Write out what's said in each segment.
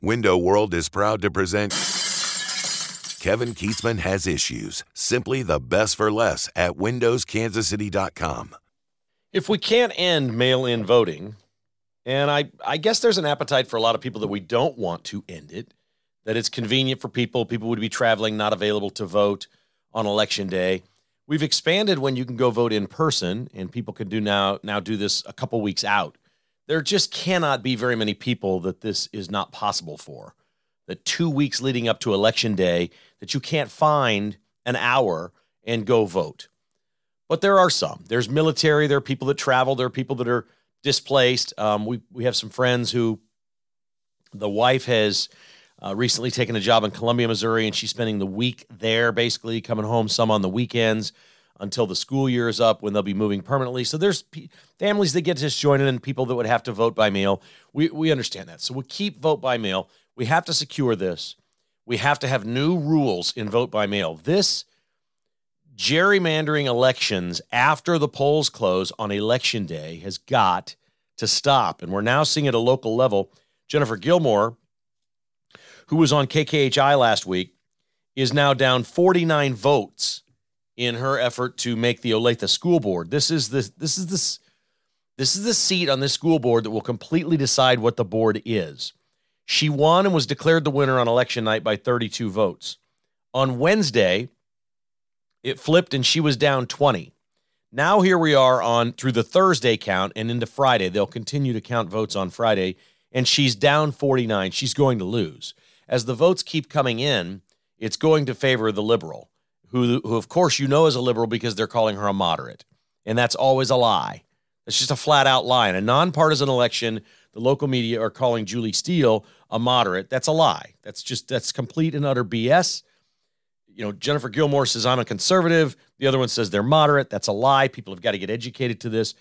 Window World is proud to present Kevin Keatsman Has Issues. Simply the best for less at windowskansascity.com. If we can't end mail-in voting, and I guess there's an appetite for a lot of people that we don't want to end it, that it's convenient for people. People would be traveling, not available to vote on Election Day. We've expanded when you can go vote in person, and people can now do this a couple weeks out. There just cannot be very many people that this is not possible for. The 2 weeks leading up to Election Day that you can't find an hour and go vote. But there are some. There's military. There are people that travel. There are people that are displaced. We have some friends who the wife has recently taken a job in Columbia, Missouri, and she's spending the week there, basically coming home some on the weekends until the school year is up when they'll be moving permanently. So there's families that get disjointed and people that would have to vote by mail. We understand that. So we keep vote by mail. We have to secure this. We have to have new rules in vote by mail. This gerrymandering elections after the polls close on Election Day has got to stop. And we're now seeing at a local level, Jennifer Gilmore, who was on KKHI last week, is now down 49 votes in her effort to make the Olathe School Board. This is the seat on this school board that will completely decide what the board is. She won and was declared the winner on election night by 32 votes. On Wednesday, it flipped and she was down 20. Now here we are on through the Thursday count and into Friday. They'll continue to count votes on Friday, and she's down 49. She's going to lose. As the votes keep coming in, it's going to favor the liberal, who of course you know is a liberal because they're calling her a moderate. And that's always a lie. It's just a flat-out lie. In a nonpartisan election, the local media are calling Julie Steele a moderate. That's a lie. That's complete and utter BS. You know, Jennifer Gilmore says, I'm a conservative. The other one says they're moderate. That's a lie. People have got to get educated to this.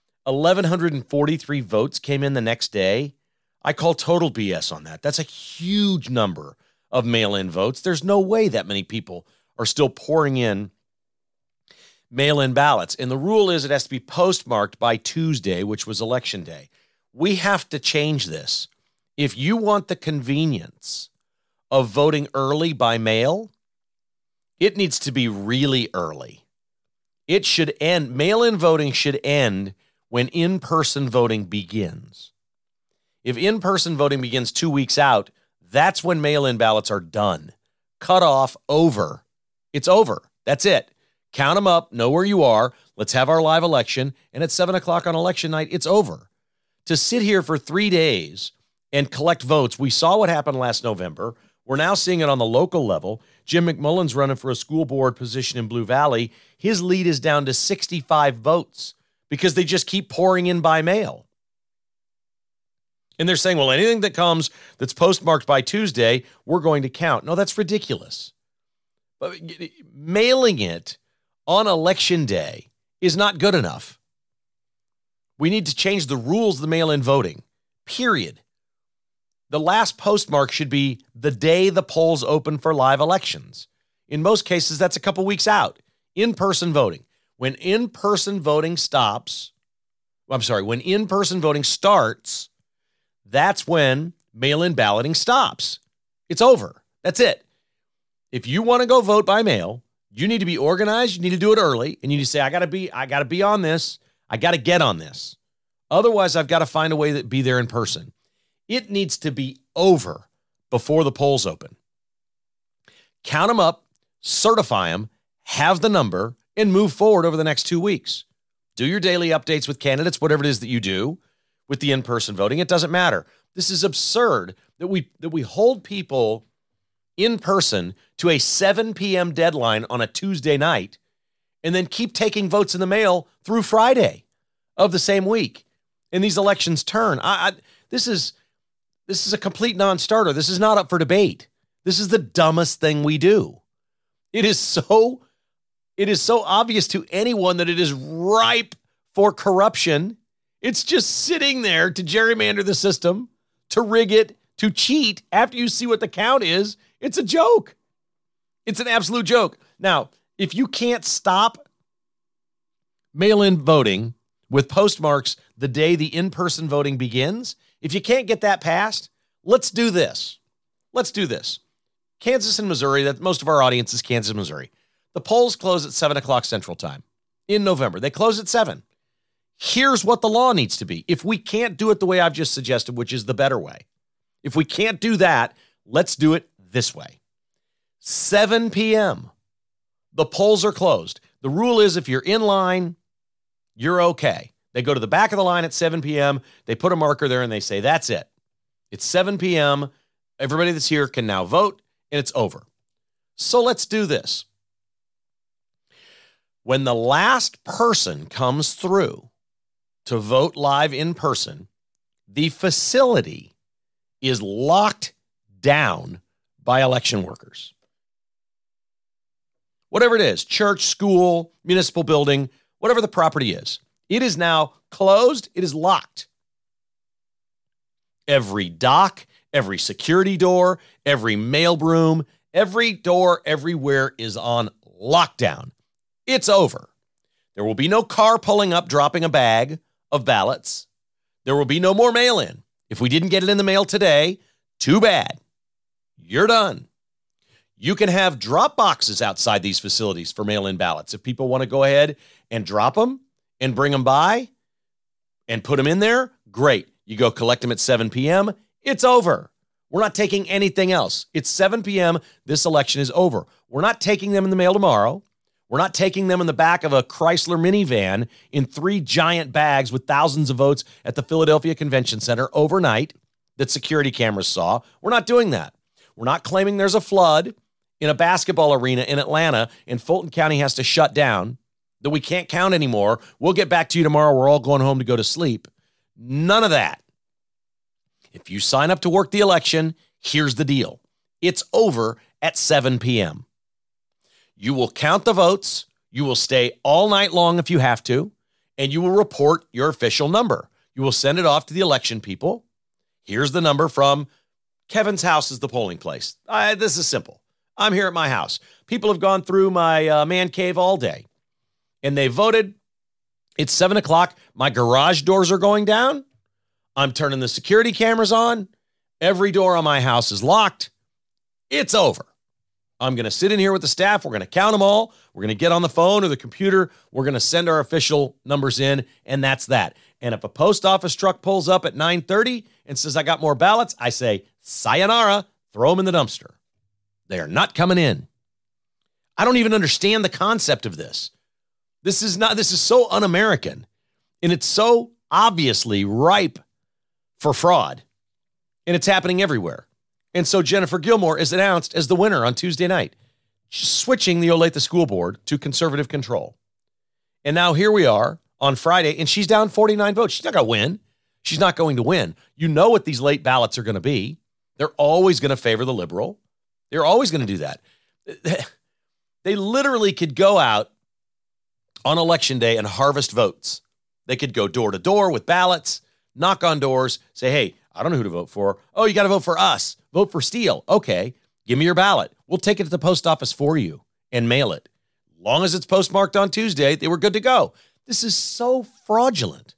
1,143 votes came in the next day. I call total BS on that. That's a huge number of mail-in votes. There's no way that many people are still pouring in mail-in ballots. And the rule is it has to be postmarked by Tuesday, which was Election Day. We have to change this. If you want the convenience of voting early by mail, it needs to be really early. It should end. Mail-in voting should end when in-person voting begins. If in-person voting begins 2 weeks out, that's when mail-in ballots are done. Cut off, over. It's over. That's it. Count them up, know where you are. Let's have our live election. And at 7 o'clock on election night, it's over. To sit here for 3 days and collect votes, we saw what happened last November. We're now seeing it on the local level. Jim McMullen's running for a school board position in Blue Valley. His lead is down to 65 votes because they just keep pouring in by mail. And they're saying, well, anything that comes that's postmarked by Tuesday, we're going to count. No, that's ridiculous. But mailing it on Election Day is not good enough. We need to change the rules of the mail-in voting, period. The last postmark should be the day the polls open for live elections. In most cases, that's a couple weeks out. In-person voting. When in-person voting when in-person voting starts, that's when mail-in balloting stops. It's over. That's it. If you want to go vote by mail, you need to be organized. You need to do it early. And you need to say, I got to be on this. I got to get on this. Otherwise, I've got to find a way to be there in person. It needs to be over before the polls open. Count them up, certify them, have the number, and move forward over the next 2 weeks. Do your daily updates with candidates, whatever it is that you do with the in-person voting. It doesn't matter. This is absurd that we hold people in person to a 7 p.m. deadline on a Tuesday night and then keep taking votes in the mail through Friday of the same week. And these elections turn. This is a complete non-starter. This is not up for debate. This is the dumbest thing we do. It is so obvious to anyone that it is ripe for corruption. It's just sitting there to gerrymander the system, to rig it, to cheat after you see what the count is. It's a joke. It's an absolute joke. Now, if you can't stop mail-in voting with postmarks the day the in-person voting begins, if you can't get that passed, let's do this. Let's do this. Kansas and Missouri, that most of our audience is Kansas and Missouri. The polls close at 7 o'clock Central Time in November. They close at 7. Here's what the law needs to be. If we can't do it the way I've just suggested, which is the better way, if we can't do that, let's do it this way. 7 p.m. The polls are closed. The rule is if you're in line, you're okay. They go to the back of the line at 7 p.m. They put a marker there and they say, that's it. It's 7 p.m. Everybody that's here can now vote, and it's over. So let's do this. When the last person comes through to vote live in person, the facility is locked down by election workers. Whatever it is, church, school, municipal building, whatever the property is, it is now closed. It is locked. Every dock, every security door, every mail room, every door everywhere is on lockdown. It's over. There will be no car pulling up, dropping a bag of ballots. There will be no more mail-in. If we didn't get it in the mail today, too bad. You're done. You can have drop boxes outside these facilities for mail-in ballots. If people want to go ahead and drop them and bring them by and put them in there, great. You go collect them at 7 p.m. It's over. We're not taking anything else. It's 7 p.m. This election is over. We're not taking them in the mail tomorrow. We're not taking them in the back of a Chrysler minivan in 3 giant bags with thousands of votes at the Philadelphia Convention Center overnight that security cameras saw. We're not doing that. We're not claiming there's a flood in a basketball arena in Atlanta and Fulton County has to shut down, that we can't count anymore. We'll get back to you tomorrow. We're all going home to go to sleep. None of that. If you sign up to work the election, here's the deal. It's over at 7 p.m. You will count the votes. You will stay all night long if you have to, and you will report your official number. You will send it off to the election people. Here's the number from Kevin's house is the polling place. This is simple. I'm here at my house. People have gone through my man cave all day, and they voted. It's 7 o'clock. My garage doors are going down. I'm turning the security cameras on. Every door on my house is locked. It's over. I'm going to sit in here with the staff. We're going to count them all. We're going to get on the phone or the computer. We're going to send our official numbers in, and that's that. And if a post office truck pulls up at 9:30 and says, I got more ballots, I say, sayonara, throw them in the dumpster. They are not coming in. I don't even understand the concept of this. This is so un-American, and it's so obviously ripe for fraud, and it's happening everywhere. And so Jennifer Gilmore is announced as the winner on Tuesday night, switching the Olathe School Board to conservative control. And now here we are on Friday, and she's down 49 votes. She's not going to win. She's not going to win. You know what these late ballots are going to be. They're always going to favor the liberal. They're always going to do that. They literally could go out on election day and harvest votes. They could go door to door with ballots, knock on doors, say, hey, I don't know who to vote for. Oh, you got to vote for us. Vote for Steele. Okay, give me your ballot. We'll take it to the post office for you and mail it. Long as it's postmarked on Tuesday, they were good to go. This is so fraudulent.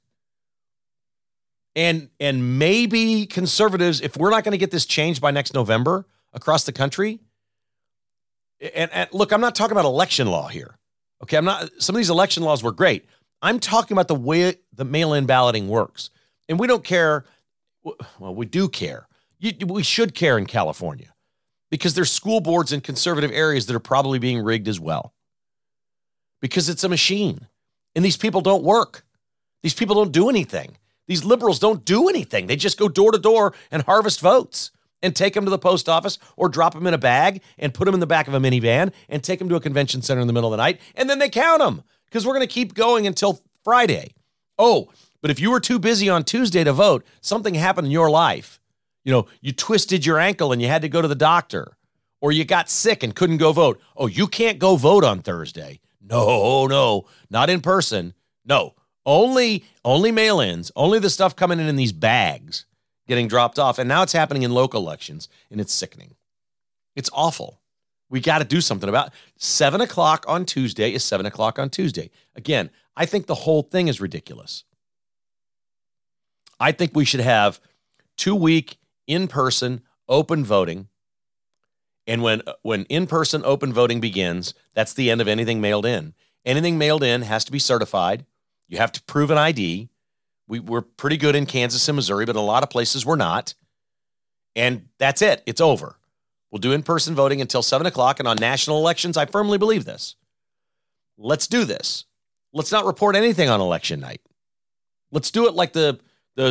And maybe conservatives, if we're not going to get this changed by next November across the country, and look, I'm not talking about election law here. Okay, some of these election laws were great. I'm talking about the way the mail-in balloting works. And we don't care. Well, we do care. We should care in California because there's school boards in conservative areas that are probably being rigged as well because it's a machine. And these people don't work. These people don't do anything. These liberals don't do anything. They just go door to door and harvest votes and take them to the post office or drop them in a bag and put them in the back of a minivan and take them to a convention center in the middle of the night. And then they count them because we're going to keep going until Friday. Oh, but if you were too busy on Tuesday to vote, something happened in your life. You know, you twisted your ankle and you had to go to the doctor, or you got sick and couldn't go vote. Oh, you can't go vote on Thursday. No, not in person. No, only mail-ins, only the stuff coming in these bags getting dropped off. And now it's happening in local elections, and it's sickening. It's awful. We got to do something about it. 7 o'clock on Tuesday is 7 o'clock on Tuesday. Again, I think the whole thing is ridiculous. I think we should have 2-week in-person open voting. And when in-person open voting begins, that's the end of anything mailed in. Anything mailed in has to be certified. You have to prove an ID. We're pretty good in Kansas and Missouri, but in a lot of places we're not. And that's it. It's over. We'll do in-person voting until 7 o'clock. And on national elections, I firmly believe this. Let's do this. Let's not report anything on election night. Let's do it like the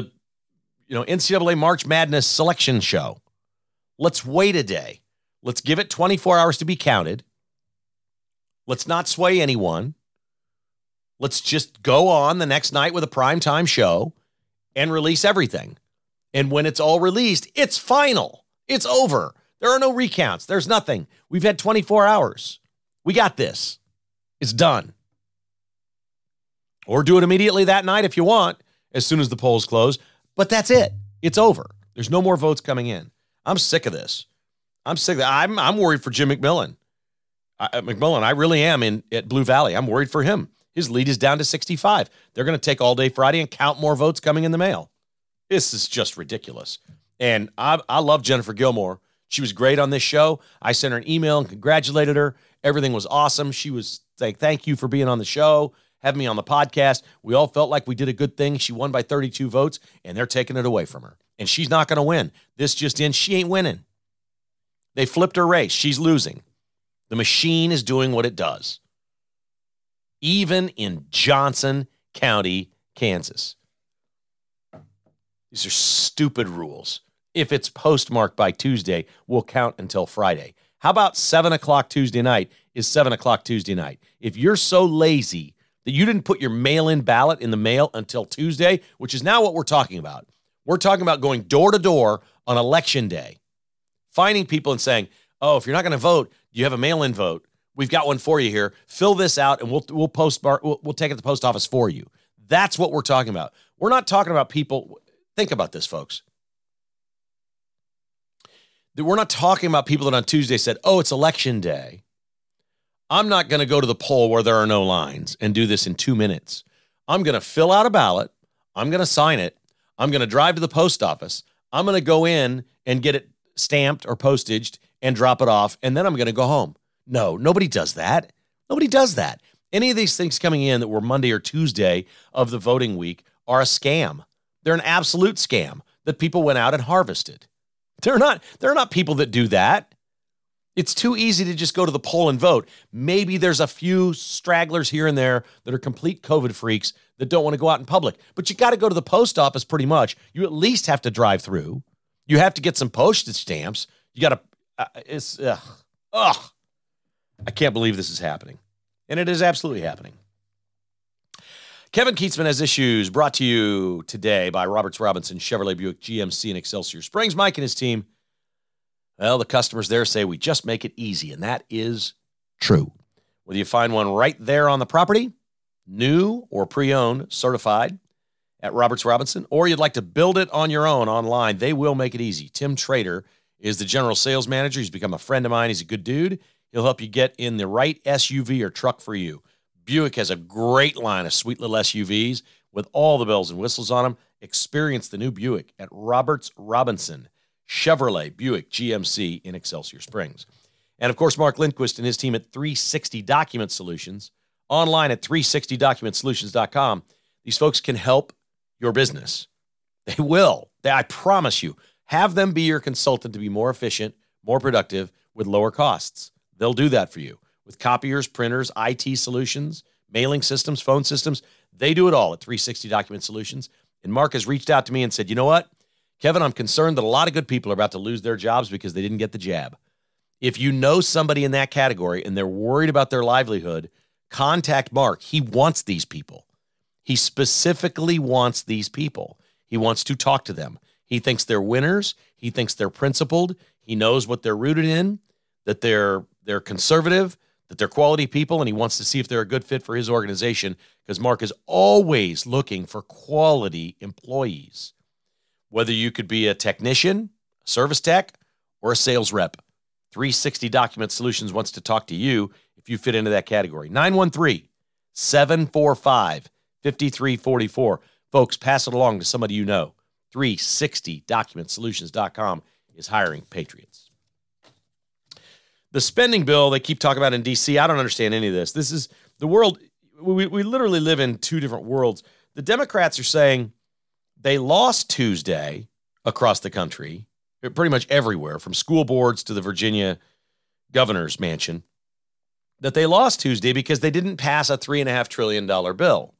NCAA March Madness selection show. Let's wait a day. Let's give it 24 hours to be counted. Let's not sway anyone. Let's just go on the next night with a primetime show and release everything. And when it's all released, it's final. It's over. There are no recounts. There's nothing. We've had 24 hours. We got this. It's done. Or do it immediately that night if you want, as soon as the polls close. But that's it. It's over. There's no more votes coming in. I'm sick of this. I'm sick of that. I'm worried for Jim McMillan. I really am at Blue Valley. I'm worried for him. His lead is down to 65. They're going to take all day Friday and count more votes coming in the mail. This is just ridiculous. And I love Jennifer Gilmore. She was great on this show. I sent her an email and congratulated her. Everything was awesome. She was saying, thank you for being on the show, having me on the podcast. We all felt like we did a good thing. She won by 32 votes, and they're taking it away from her. And she's not going to win. This just in, she ain't winning. They flipped her race. She's losing. The machine is doing what it does. Even in Johnson County, Kansas. These are stupid rules. If it's postmarked by Tuesday, we'll count until Friday. How about 7 o'clock Tuesday night is 7 o'clock Tuesday night? If you're so lazy that you didn't put your mail-in ballot in the mail until Tuesday, which is now what we're talking about. We're talking about going door to door on Election Day, finding people and saying, oh, if you're not going to vote, you have a mail-in vote. We've got one for you here. Fill this out, and we'll take it to the post office for you. That's what we're talking about. We're not talking about people. Think about this, folks. We're not talking about people that on Tuesday said, oh, it's Election Day. I'm not going to go to the poll where there are no lines and do this in 2 minutes. I'm going to fill out a ballot. I'm going to sign it. I'm going to drive to the post office. I'm going to go in and get it stamped or postaged and drop it off, and then I'm going to go home. No, nobody does that. Nobody does that. Any of these things coming in that were Monday or Tuesday of the voting week are a scam. They're an absolute scam that people went out and harvested. They're not people that do that. It's too easy to just go to the poll and vote. Maybe there's a few stragglers here and there that are complete COVID freaks that don't want to go out in public. But you got to go to the post office pretty much. You at least have to drive through. You have to get some postage stamps. You got to, I can't believe this is happening. And it is absolutely happening. Kevin Kietzman Has Issues, brought to you today by Roberts Robinson, Chevrolet Buick GMC, and Excelsior Springs. Mike and his team, well, the customers there say we just make it easy, and that is true. Whether you find one right there on the property, new or pre-owned, certified at Roberts Robinson, or you'd like to build it on your own online, they will make it easy. Tim Trader is the general sales manager. He's become a friend of mine. He's a good dude. He'll help you get in the right SUV or truck for you. Buick has a great line of sweet little SUVs with all the bells and whistles on them. Experience the new Buick at Roberts Robinson, Chevrolet Buick GMC in Excelsior Springs. And, of course, Mark Lindquist and his team at 360 Document Solutions, online at 360documentsolutions.com. These folks can help your business. They will. I promise you. Have them be your consultant to be more efficient, more productive, with lower costs. They'll do that for you. With copiers, printers, IT solutions, mailing systems, phone systems, they do it all at 360 Document Solutions. And Mark has reached out to me and said, you know what, Kevin, I'm concerned that a lot of good people are about to lose their jobs because they didn't get the jab. If you know somebody in that category and they're worried about their livelihood, contact Mark. He wants these people. He specifically wants these people. He wants to talk to them. He thinks they're winners. He thinks they're principled. He knows what they're rooted in, that they're conservative, that they're quality people, and he wants to see if they're a good fit for his organization because Mark is always looking for quality employees. Whether you could be a technician, a service tech, or a sales rep, 360 Document Solutions wants to talk to you if you fit into that category. 913-745-5344. Folks, pass it along to somebody you know. 360documentsolutions.com is hiring patriots. The spending bill they keep talking about in D.C., I don't understand any of this. This is the world. We literally live in two different worlds. The Democrats are saying they lost Tuesday across the country, pretty much everywhere, from school boards to the Virginia governor's mansion, that they lost Tuesday because they didn't pass a $3.5 trillion bill.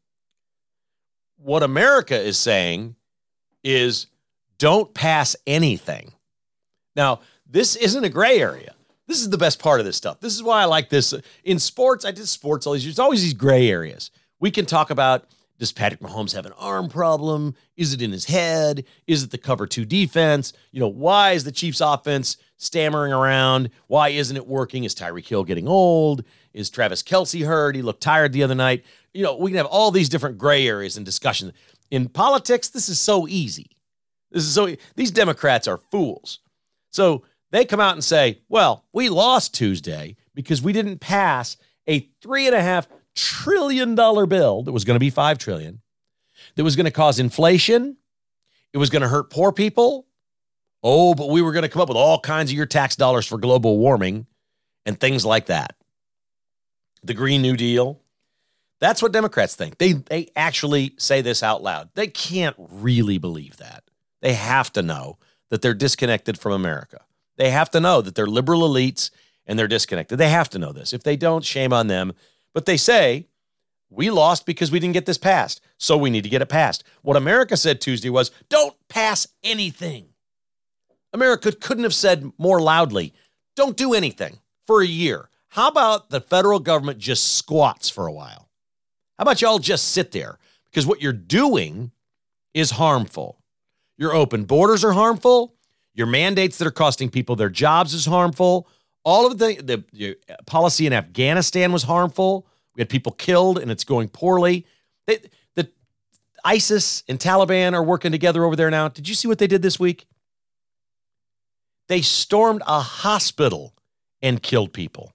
What America is saying is don't pass anything. Now, this isn't a gray area. This is the best part of this stuff. This is why I like this. In sports, I did sports all these years. There's always these gray areas. We can talk about, does Patrick Mahomes have an arm problem? Is it in his head? Is it the cover two defense? Why is the Chiefs offense stammering around? Why isn't it working? Is Tyreek Hill getting old? Is Travis Kelce hurt? He looked tired the other night. We can have all these different gray areas in discussion. In politics, this is so easy. These Democrats are fools. So they come out and say, well, we lost Tuesday because we didn't pass a $3.5 trillion bill that was going to be $5 trillion, that was going to cause inflation. It was going to hurt poor people. Oh, but we were going to come up with all kinds of your tax dollars for global warming and things like that. The Green New Deal. That's what Democrats think. They actually say this out loud. They can't really believe that. They have to know that they're disconnected from America. They have to know that they're liberal elites and they're disconnected. They have to know this. If they don't, shame on them. But they say, we lost because we didn't get this passed, so we need to get it passed. What America said Tuesday was, don't pass anything. America couldn't have said more loudly, don't do anything for a year. How about the federal government just squats for a while? How about y'all just sit there? Because what you're doing is harmful. Your open borders are harmful. Your mandates that are costing people their jobs is harmful. All of the policy in Afghanistan was harmful. We had people killed, and it's going poorly. The ISIS and Taliban are working together over there now. Did you see what they did this week? They stormed a hospital and killed people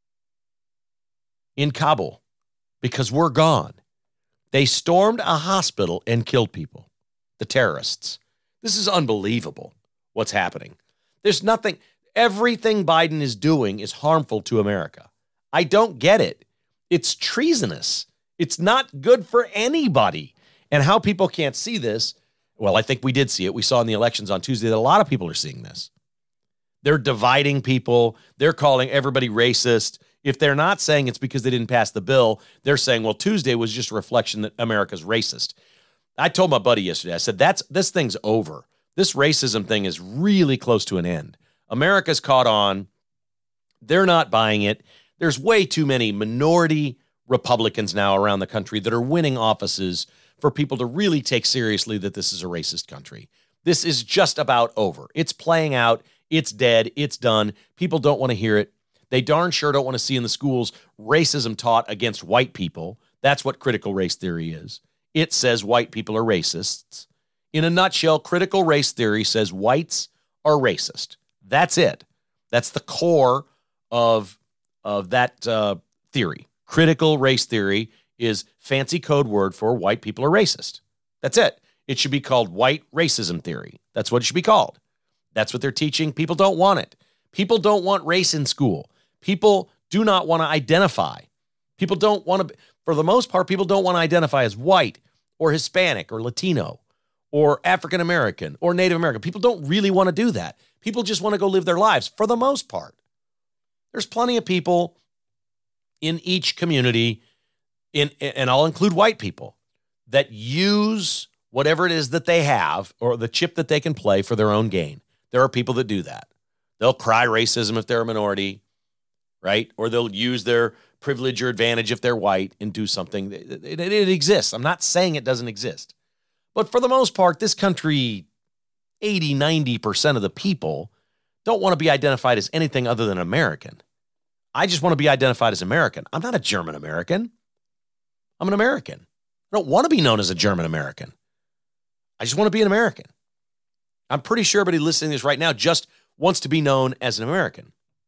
in Kabul because we're gone. They stormed a hospital and killed people, the terrorists. This is unbelievable what's happening. There's nothing, everything Biden is doing is harmful to America. I don't get it. It's treasonous. It's not good for anybody. And how people can't see this, well, I think we did see it. We saw in the elections on Tuesday that a lot of people are seeing this. They're dividing people. They're calling everybody racist. If they're not saying it's because they didn't pass the bill, they're saying, well, Tuesday was just a reflection that America's racist. I told my buddy yesterday, I said, this thing's over. This racism thing is really close to an end. America's caught on. They're not buying it. There's way too many minority Republicans now around the country that are winning offices for people to really take seriously that this is a racist country. This is just about over. It's playing out. It's dead. It's done. People don't want to hear it. They darn sure don't want to see in the schools racism taught against white people. That's what critical race theory is. It says white people are racists. In a nutshell, critical race theory says whites are racist. That's it. That's the core of that theory. Critical race theory is fancy code word for white people are racist. That's it. It should be called white racism theory. That's what it should be called. That's what they're teaching. People don't want it. People don't want race in school. People do not want to identify. People don't want to, for the most part, people don't want to identify as white or Hispanic or Latino or African American or Native American. People don't really want to do that. People just want to go live their lives for the most part. There's plenty of people in each community, and I'll include white people, that use whatever it is that they have or the chip that they can play for their own gain. There are people that do that. They'll cry racism if they're a minority, right? Or they'll use their privilege or advantage if they're white and do something. It exists. I'm not saying it doesn't exist. But for the most part, this country, 80, 90% of the people don't want to be identified as anything other than American. I just want to be identified as American. I'm not a German American. I'm an American. I don't want to be known as a German American. I just want to be an American. I'm pretty sure everybody listening to this right now just wants to be known as an American.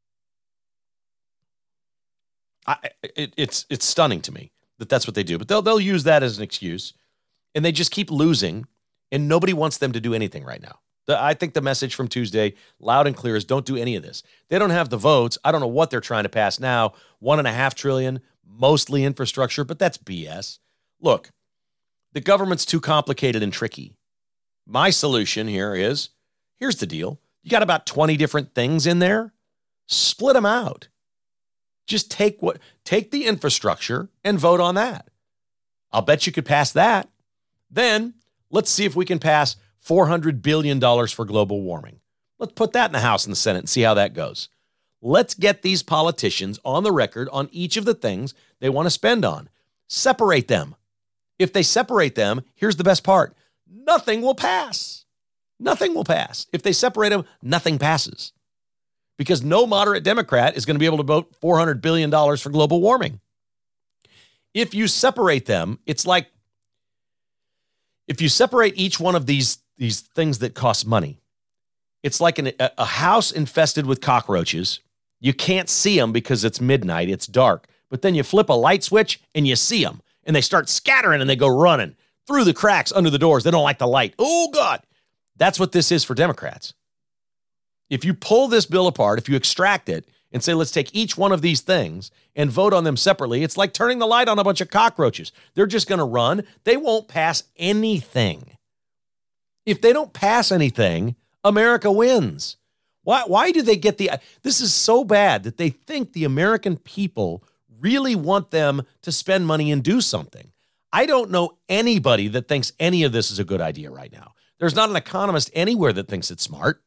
It's stunning to me that that's what they do. But they'll use that as an excuse, and they just keep losing And nobody wants them to do anything right now. I think the message from Tuesday, loud and clear, is don't do any of this. They don't have the votes. I don't know what they're trying to pass now. $1.5 trillion, mostly infrastructure, but that's BS. Look, the government's too complicated and tricky. My solution here is, here's the deal. You got about 20 different things in there. Split them out. Just take the infrastructure and vote on that. I'll bet you could pass that. Then let's see if we can pass $400 billion for global warming. Let's put that in the House and the Senate and see how that goes. Let's get these politicians on the record on each of the things they want to spend on. Separate them. If they separate them, here's the best part. Nothing will pass. Nothing will pass. If they separate them, nothing passes. Because no moderate Democrat is going to be able to vote $400 billion for global warming. If you separate them, it's like if you separate each one of these things that cost money, it's like a house infested with cockroaches. You can't see them because it's midnight, it's dark. But then you flip a light switch and you see them. And they start scattering and they go running through the cracks under the doors. They don't like the light. Oh, God. That's what this is for Democrats. If you pull this bill apart, if you extract it and say, let's take each one of these things and vote on them separately, it's like turning the light on a bunch of cockroaches. They're just going to run. They won't pass anything. If they don't pass anything, America wins. Why do they get this is so bad that they think the American people really want them to spend money and do something. I don't know anybody that thinks any of this is a good idea right now. There's not an economist anywhere that thinks it's smart.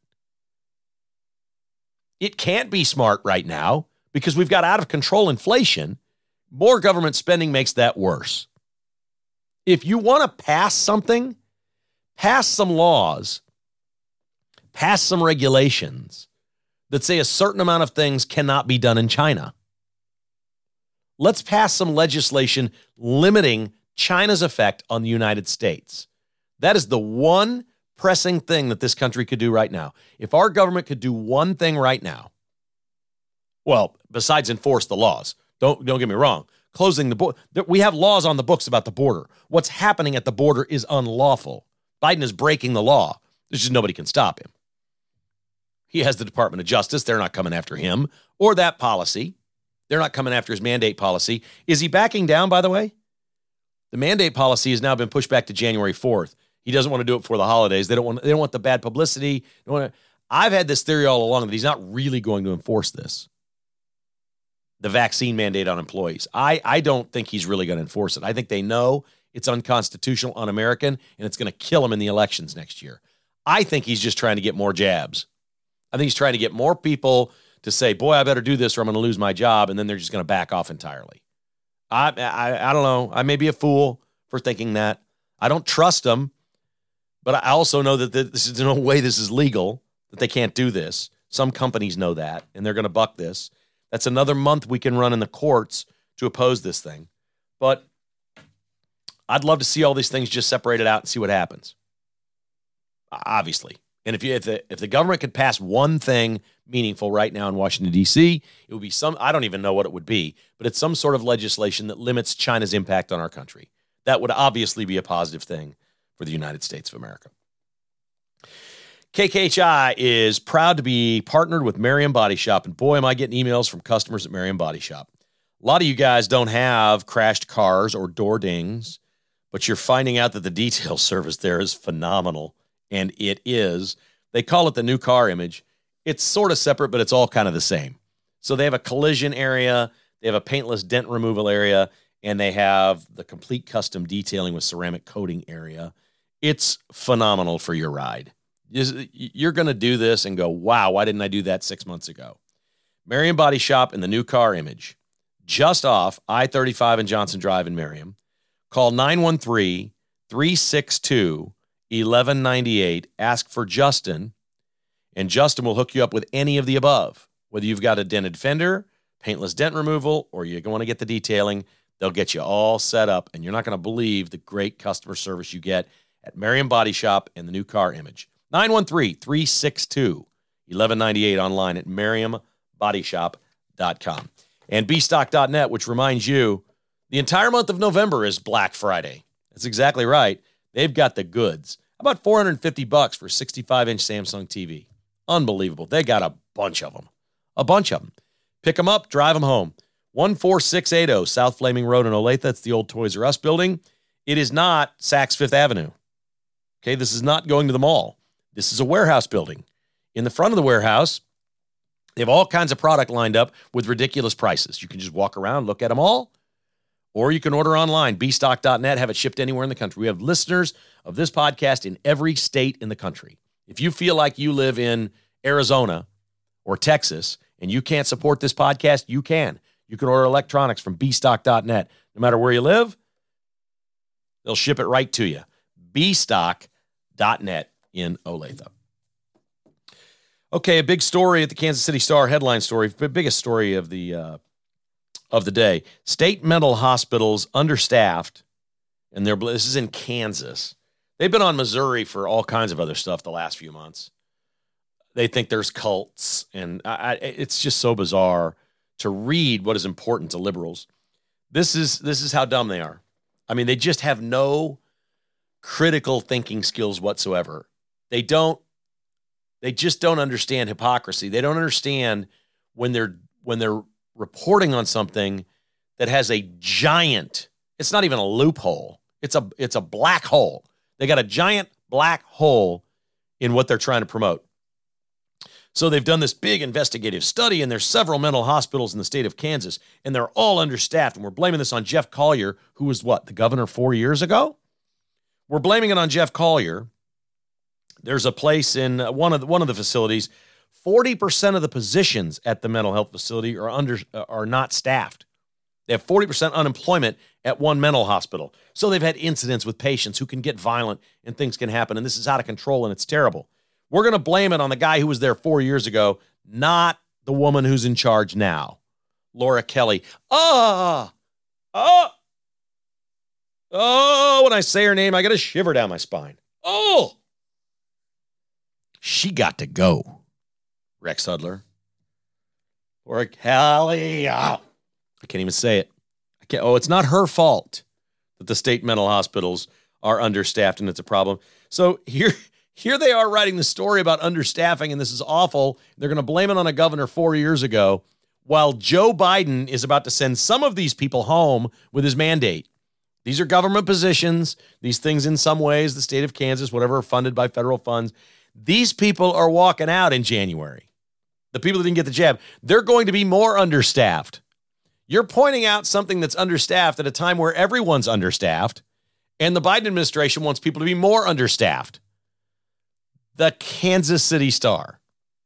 It can't be smart right now because we've got out of control inflation. More government spending makes that worse. If you want to pass something, pass some laws, pass some regulations that say a certain amount of things cannot be done in China. Let's pass some legislation limiting China's effect on the United States. That is the one pressing thing that this country could do right now. If our government could do one thing right now, well, besides enforce the laws, don't get me wrong, closing the border. We have laws on the books about the border. What's happening at the border is unlawful. Biden is breaking the law. There's just nobody can stop him. He has the Department of Justice. They're not coming after him or that policy. They're not coming after his mandate policy. Is he backing down, by the way? The mandate policy has now been pushed back to January 4th. He doesn't want to do it before the holidays. They don't want the bad publicity. I've had this theory all along that he's not really going to enforce this. The vaccine mandate on employees. I don't think he's really going to enforce it. I think they know it's unconstitutional, un-American, and it's going to kill him in the elections next year. I think he's just trying to get more jabs. I think he's trying to get more people to say, boy, I better do this or I'm going to lose my job, and then they're just going to back off entirely. I don't know. I may be a fool for thinking that. I don't trust them, but I also know that there's no way this is legal, that they can't do this. Some companies know that, and they're going to buck this. That's another month we can run in the courts to oppose this thing. But I'd love to see all these things just separated out and see what happens. Obviously. And if the government could pass one thing meaningful right now in Washington, D.C., it would be I don't even know what it would be, but it's some sort of legislation that limits China's impact on our country. That would obviously be a positive thing for the United States of America. KKHI is proud to be partnered with Merriam Body Shop, and boy, am I getting emails from customers at Merriam Body Shop. A lot of you guys don't have crashed cars or door dings, but you're finding out that the detail service there is phenomenal, and it is. They call it the new car image. It's sort of separate, but it's all kind of the same. So they have a collision area, they have a paintless dent removal area, and they have the complete custom detailing with ceramic coating area. It's phenomenal for your ride. You're going to do this and go, wow, why didn't I do that 6 months ago? Merriam Body Shop and the new car image, just off I-35 and Johnson Drive in Merriam. Call 913-362-1198. Ask for Justin, and Justin will hook you up with any of the above. Whether you've got a dented fender, paintless dent removal, or you want to get the detailing, they'll get you all set up, and you're not going to believe the great customer service you get at Merriam Body Shop and the new car image. 913-362-1198 online at merriambodyshop.com. And bstock.net, which reminds you, the entire month of November is Black Friday. That's exactly right. They've got the goods. about $450 for a 65-inch Samsung TV? Unbelievable. They got a bunch of them. A bunch of them. Pick them up, drive them home. 14680 South Flaming Road in Olathe. That's the old Toys R Us building. It is not Saks Fifth Avenue. Okay, this is not going to the mall. This is a warehouse building. In the front of the warehouse, they have all kinds of product lined up with ridiculous prices. You can just walk around, look at them all, or you can order online, bstock.net, have it shipped anywhere in the country. We have listeners of this podcast in every state in the country. If you feel like you live in Arizona or Texas and you can't support this podcast, you can. You can order electronics from bstock.net. No matter where you live, they'll ship it right to you. bstock.net in Olathe. Okay, a big story at the Kansas City Star, headline story, the biggest story of the day. State mental hospitals understaffed, and this is in Kansas. They've been on Missouri for all kinds of other stuff the last few months. They think there's cults, and it's just so bizarre to read what is important to liberals. This is how dumb they are. I mean, they just have no critical thinking skills whatsoever. They just don't understand hypocrisy. They don't understand when they're reporting on something that has a giant, it's not even a loophole. It's a black hole. They got a giant black hole in what they're trying to promote. So they've done this big investigative study, and there's several mental hospitals in the state of Kansas, and they're all understaffed. And we're blaming this on Jeff Collier, who was the governor 4 years ago? We're blaming it on Jeff Collier. There's a place in one of the facilities, 40% of the positions at the mental health facility are not staffed. They have 40% unemployment at one mental hospital. So they've had incidents with patients who can get violent and things can happen, and this is out of control, and it's terrible. We're going to blame it on the guy who was there 4 years ago, not the woman who's in charge now, Laura Kelly. When I say her name, I got a shiver down my spine. Oh! She got to go, Rex Hudler. Laura Kelly. I can't even say it. It's not her fault that the state mental hospitals are understaffed and it's a problem. So here they are writing the story about understaffing, and this is awful. They're going to blame it on a governor 4 years ago, while Joe Biden is about to send some of these people home with his mandate. These are government positions. These things, in some ways, the state of Kansas, whatever, are funded by federal funds. These people are walking out in January. The people that didn't get the jab, they're going to be more understaffed. You're pointing out something that's understaffed at a time where everyone's understaffed, and the Biden administration wants people to be more understaffed. The Kansas City Star.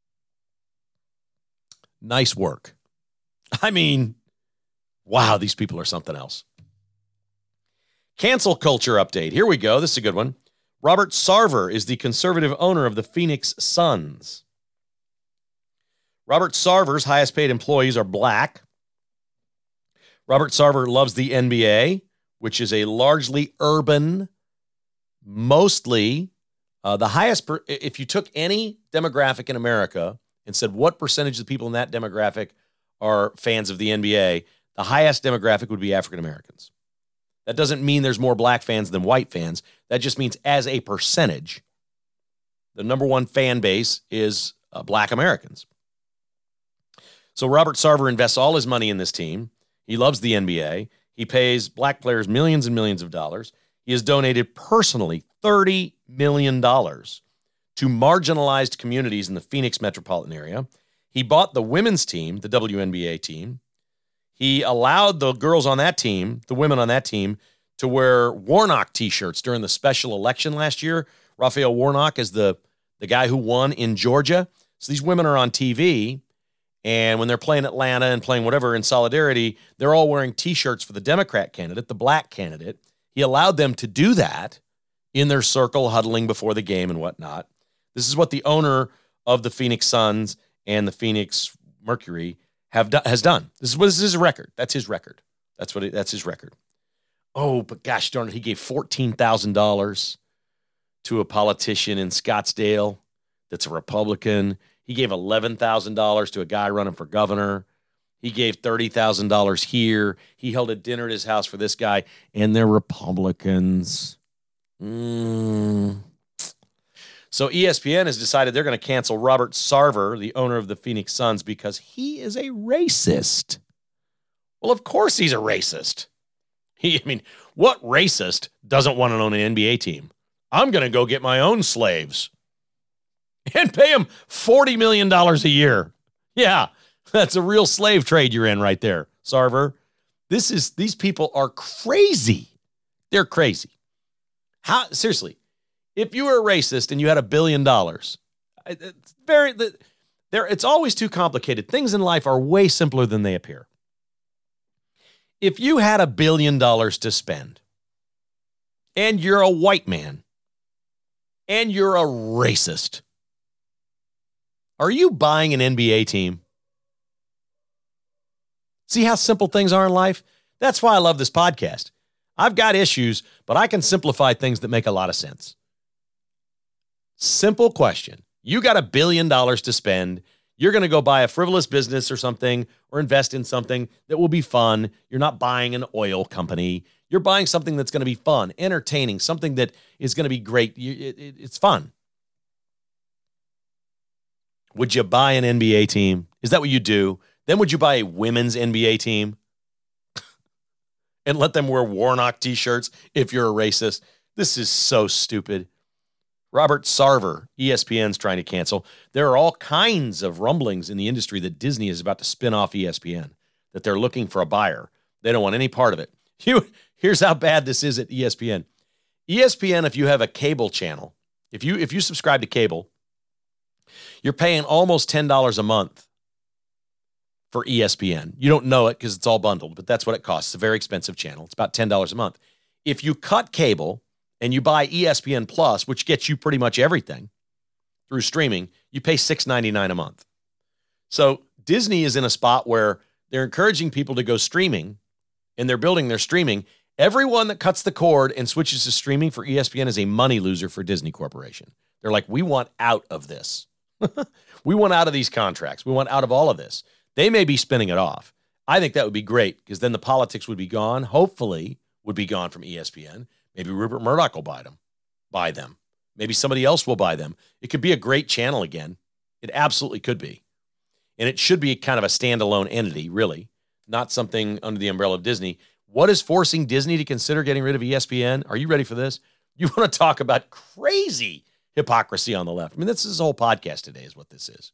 Nice work. I mean, wow, these people are something else. Cancel culture update. Here we go. This is a good one. Robert Sarver is the conservative owner of the Phoenix Suns. Robert Sarver's highest paid employees are black. Robert Sarver loves the NBA, which is a largely urban, mostly the highest, if you took any demographic in America and said what percentage of the people in that demographic are fans of the NBA, the highest demographic would be African Americans. That doesn't mean there's more black fans than white fans. That just means as a percentage, the number one fan base is black Americans. So Robert Sarver invests all his money in this team. He loves the NBA. He pays black players millions and millions of dollars. He has donated personally $30 million to marginalized communities in the Phoenix metropolitan area. He bought the women's team, the WNBA team. He allowed the girls on that team, the women on that team, to wear Warnock t-shirts during the special election last year. Raphael Warnock is the guy who won in Georgia. So these women are on TV, and when they're playing Atlanta and playing whatever in solidarity, they're all wearing t-shirts for the Democrat candidate, the black candidate. He allowed them to do that in their circle, huddling before the game and whatnot. This is what the owner of the Phoenix Suns and the Phoenix Mercury has done. This is his record. That's his record. That's his record. Oh, but gosh darn it, he gave $14,000 to a politician in Scottsdale that's a Republican. He gave $11,000 to a guy running for governor. He gave $30,000 here. He held a dinner at his house for this guy, and they're Republicans. So ESPN has decided they're going to cancel Robert Sarver, the owner of the Phoenix Suns, because he is a racist. Well, of course he's a racist. What racist doesn't want to own an NBA team? I'm going to go get my own slaves and pay them $40 million a year. Yeah, that's a real slave trade you're in right there, Sarver. These people are crazy. They're crazy. Seriously, if you were a racist and you had $1 billion, it's always too complicated. Things in life are way simpler than they appear. If you had $1 billion to spend and you're a white man and you're a racist, are you buying an NBA team? See how simple things are in life? That's why I love this podcast. I've got issues, but I can simplify things that make a lot of sense. Simple question. You got $1 billion to spend. You're going to go buy a frivolous business or something or invest in something that will be fun. You're not buying an oil company. You're buying something that's going to be fun, entertaining, something that is going to be great. It's fun. Would you buy an NBA team? Is that what you do? Then would you buy a women's NBA team and let them wear Warnock t-shirts if you're a racist? This is so stupid. Robert Sarver, ESPN's trying to cancel. There are all kinds of rumblings in the industry that Disney is about to spin off ESPN, that they're looking for a buyer. They don't want any part of it. Here's how bad this is at ESPN. ESPN, if you have a cable channel, if you subscribe to cable, you're paying almost $10 a month for ESPN. You don't know it because it's all bundled, but that's what it costs. It's a very expensive channel. It's about $10 a month. If you cut cable and you buy ESPN Plus, which gets you pretty much everything through streaming, you pay $6.99 a month. So Disney is in a spot where they're encouraging people to go streaming, and they're building their streaming. Everyone that cuts the cord and switches to streaming for ESPN is a money loser for Disney Corporation. They're like, we want out of this. We want out of these contracts. We want out of all of this. They may be spinning it off. I think that would be great because then the politics would be gone, hopefully would be gone from ESPN. Maybe Rupert Murdoch will buy them. Maybe somebody else will buy them. It could be a great channel again. It absolutely could be. And it should be kind of a standalone entity, really, not something under the umbrella of Disney. What is forcing Disney to consider getting rid of ESPN? Are you ready for this? You want to talk about crazy hypocrisy on the left. This is a whole podcast today is what this is.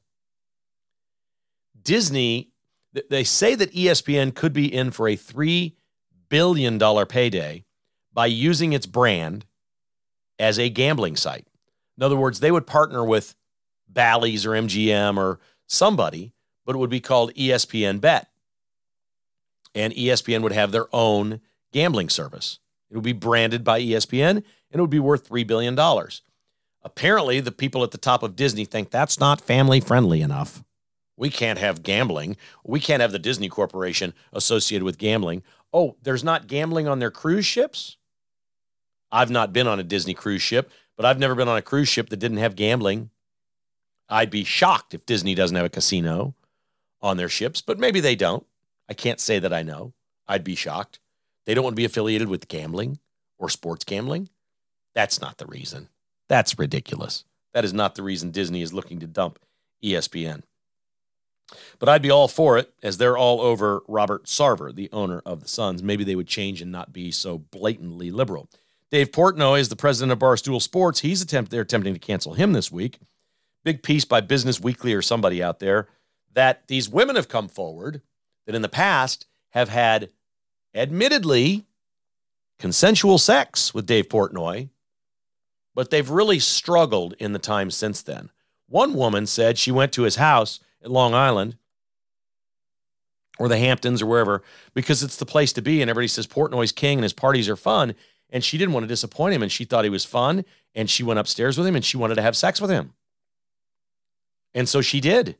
Disney, they say that ESPN could be in for a $3 billion payday by using its brand as a gambling site. In other words, they would partner with Bally's or MGM or somebody, but it would be called ESPN Bet. And ESPN would have their own gambling service. It would be branded by ESPN, and it would be worth $3 billion. Apparently, the people at the top of Disney think that's not family-friendly enough. We can't have gambling. We can't have the Disney Corporation associated with gambling. Oh, there's not gambling on their cruise ships? I've not been on a Disney cruise ship, but I've never been on a cruise ship that didn't have gambling. I'd be shocked if Disney doesn't have a casino on their ships, but maybe they don't. I can't say that I know. I'd be shocked. They don't want to be affiliated with gambling or sports gambling. That's not the reason. That's ridiculous. That is not the reason Disney is looking to dump ESPN. But I'd be all for it, as they're all over Robert Sarver, the owner of the Suns. Maybe they would change and not be so blatantly liberal. Dave Portnoy is the president of Barstool Sports. They're attempting to cancel him this week. Big piece by Business Weekly or somebody out there that these women have come forward that in the past have had, admittedly, consensual sex with Dave Portnoy, but they've really struggled in the time since then. One woman said she went to his house at Long Island or the Hamptons or wherever because it's the place to be, and everybody says Portnoy's king and his parties are fun, and she didn't want to disappoint him, and she thought he was fun, and she went upstairs with him, and she wanted to have sex with him. And so she did.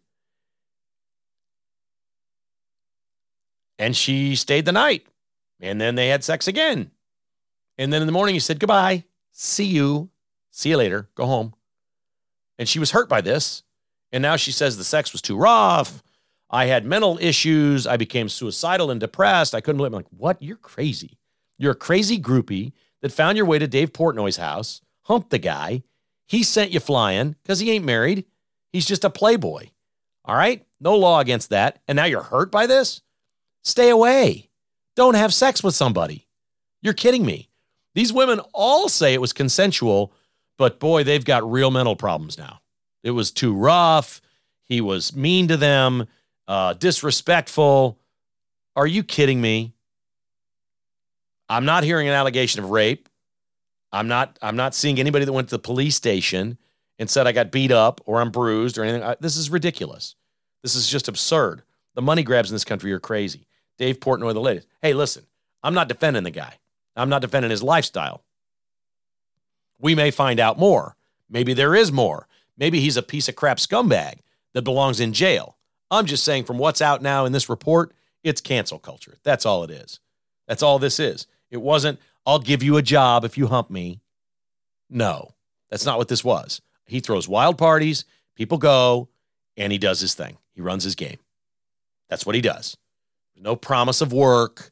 And she stayed the night, and then they had sex again. And then in the morning he said, goodbye, see you later, go home. And she was hurt by this. And now she says the sex was too rough. I had mental issues. I became suicidal and depressed. I couldn't believe it. I'm like, what? You're crazy. You're a crazy groupie that found your way to Dave Portnoy's house, humped the guy. He sent you flying because he ain't married. He's just a playboy. All right? No law against that. And now you're hurt by this? Stay away. Don't have sex with somebody. You're kidding me. These women all say it was consensual, but boy, they've got real mental problems now. It was too rough. He was mean to them, disrespectful. Are you kidding me? I'm not hearing an allegation of rape. I'm not seeing anybody that went to the police station and said I got beat up or I'm bruised or anything. This is ridiculous. This is just absurd. The money grabs in this country are crazy. Dave Portnoy, the latest. Hey, listen, I'm not defending the guy. I'm not defending his lifestyle. We may find out more. Maybe there is more. Maybe he's a piece of crap scumbag that belongs in jail. I'm just saying from what's out now in this report, it's cancel culture. That's all it is. That's all this is. It wasn't, I'll give you a job if you hump me. No, that's not what this was. He throws wild parties, people go, and he does his thing. He runs his game. That's what he does. No promise of work.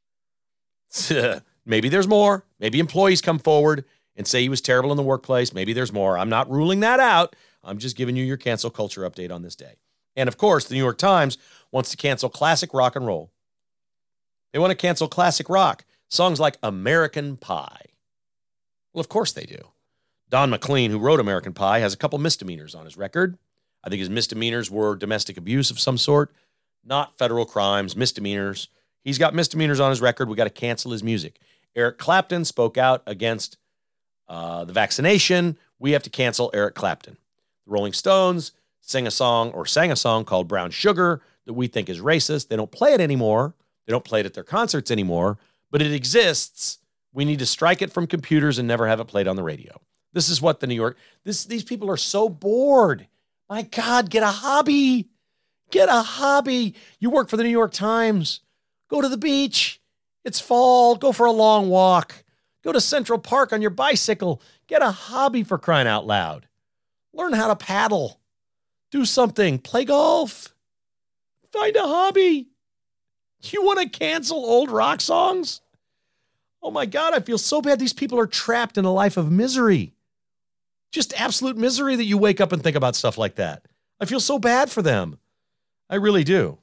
Maybe there's more. Maybe employees come forward and say he was terrible in the workplace. Maybe there's more. I'm not ruling that out. I'm just giving you your cancel culture update on this day. And of course, the New York Times wants to cancel classic rock and roll. They want to cancel classic rock. Songs like American Pie. Well, of course they do. Don McLean, who wrote American Pie, has a couple misdemeanors on his record. I think his misdemeanors were domestic abuse of some sort, not federal crimes, misdemeanors. He's got misdemeanors on his record. We got to cancel his music. Eric Clapton spoke out against the vaccination. We have to cancel Eric Clapton. The Rolling Stones sang a song called Brown Sugar that we think is racist. They don't play it anymore. They don't play it at their concerts anymore, but it exists. We need to strike it from computers and never have it played on the radio. This is what these people are so bored. My God, get a hobby. Get a hobby. You work for the New York Times. Go to the beach. It's fall. Go for a long walk. Go to Central Park on your bicycle. Get a hobby, for crying out loud. Learn how to paddle. Do something. Play golf. Find a hobby. You want to cancel old rock songs? Oh my God, I feel so bad. These people are trapped in a life of misery. Just absolute misery that you wake up and think about stuff like that. I feel so bad for them. I really do.